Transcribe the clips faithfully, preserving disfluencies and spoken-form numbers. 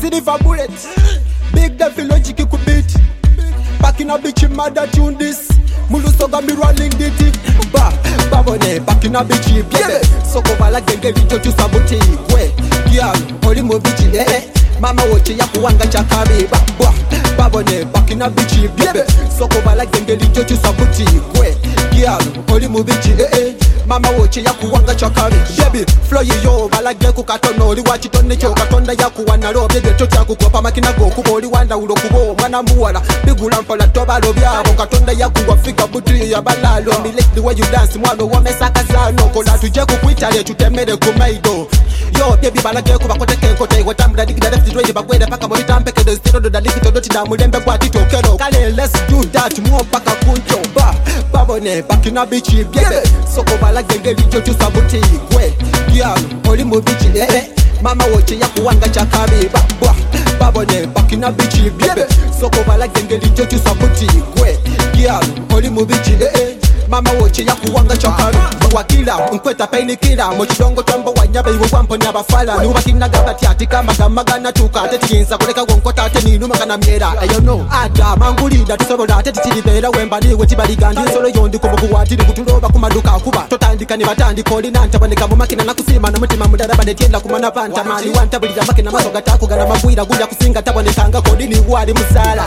silver bullet. Big devil logic you could beat. Back in a bitch mother tune this. Mulu soga mi rolling the tip. Ba, babone, back in a bitch baby. Soko bala genge video to sabote. We, girl, oli mo bitch eh. Mama woche ya kuwanga chakabi. Ba, ba, babone, back in a bitch baby. Soko bala genge video to sabote. We, girl, oli mo bitch eh. Mama woche ya kuwanga chakabi. Baby, flow yo bala genge kukatono. Oli wachi tonne cho katonda ya kuwana lo. Baby, chocha kukopa makina go kubo. Oli wanda ulo kubo. Mwana muwala. Bigula mpola toba lo byabo. Katonda ya kuwa fika buti ya balalo. Me like the way you dance. Mwano wa mesaka zano. Kola tuje kukwitale tutemere kumaido. Yo baby bala genge kubakote kenkote. Watambula digida lefti dweji bagwede paka mori tampeke. The stilo do da likito doti da mulembe kwa tito kero. Kale let's do that. Mwa paka kuncho. Ba, babone back in a bitch baby. Soko bala genge licho tu sabuti. We, girl, oli mo bitch eh. Mama woche ya kuwanga chakabi. Ba, ba, babone back in a bitch baby. Soko bala genge licho tu sabuti. We, girl, oli mo bitch eh. Mama woche ya kuwanga chakabi. Wakila, mkweta paini kila. Mochidongo tombo wanyabe iwo wampo ni abafala. Nuwa kina gabati atika maga maga na tuka. Teti kinsa kuleka wonkota teni numa kana miera. Ayo no, ada mangulida tusobola. Teti tilibela wemba ni weti baligandi. Solo yondi kumoku watiri kutuloba kumaduka kuba. Totandika ni batandi koli nanta bandika mumakina na kusima. Na mutima mudara bandetienda kumana panta. Mali wanta bulida makina masoga taku gana mabuira. Guja kusinga tabone tanga kodi ni wadi musala.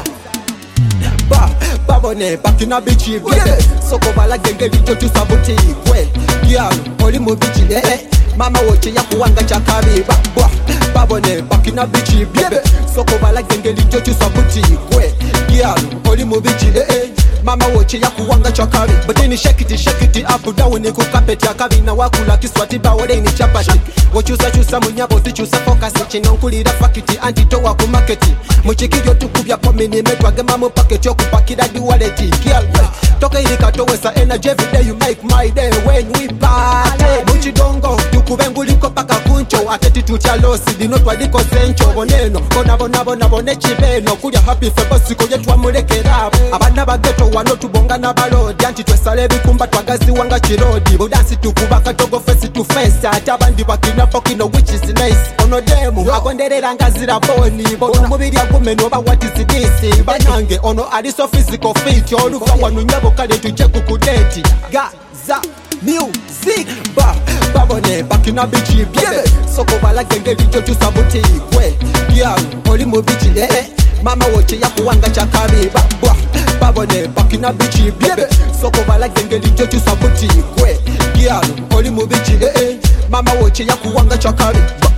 Ba, babone, back in a bitch baby. Soko bala genge licho tu sabuti. We, girl, oli mo bitch eh. Mama woche ya kuwanga chakabi. Ba, ba, babone, back in a bitch baby. Soko bala genge licho tu sabuti. We, girl, oli mo bitch eh. Mama woche ya kuwanga chakabi. Batini shake it, shake it up down ni kukapeti ya kabi. Na wakula kiswati ba wale ni chapati. Wachusa chusa munyabo tichusa focus. Chinonkulira fakiti antitowa kumaketi. Muchikiryo tukubya pomini metwa gema mu packet yo kupakira di wallet. Girl, toka ilika towesa energy every day you make my day when we party. Muchidongo tukubenguliko paka kuncho. Ateti tuchalosi dino twaliko sencho. Boneno kona bona bona bone chibeno. Kuja happy febosi koje twamulekera. Abana bageto wano tubonga na balodi. Anti twesale bikumba twagazi wanga chirodi. Budansi tukubaka togo face to face. Atabandi bakina pokino which is nice. Ono demu akonderera ngazira boni. Bono mubiri agumeno oba what is this. Banange ono aliso physical fit. Olufa wanu nyabo kale tuje kukudeti. Gaza music. Ba, babone back in a bitch baby. Soko bala genge licho tu sabuti. We, girl, oli mo bitch eh. Mama woche ya kuwanga chakabi. Ba, ba, babone back in a bitch baby. Soko bala genge licho tu sabuti. We, girl, oli mo bitch eh. Mama woche ya kuwanga chakabi. Ba,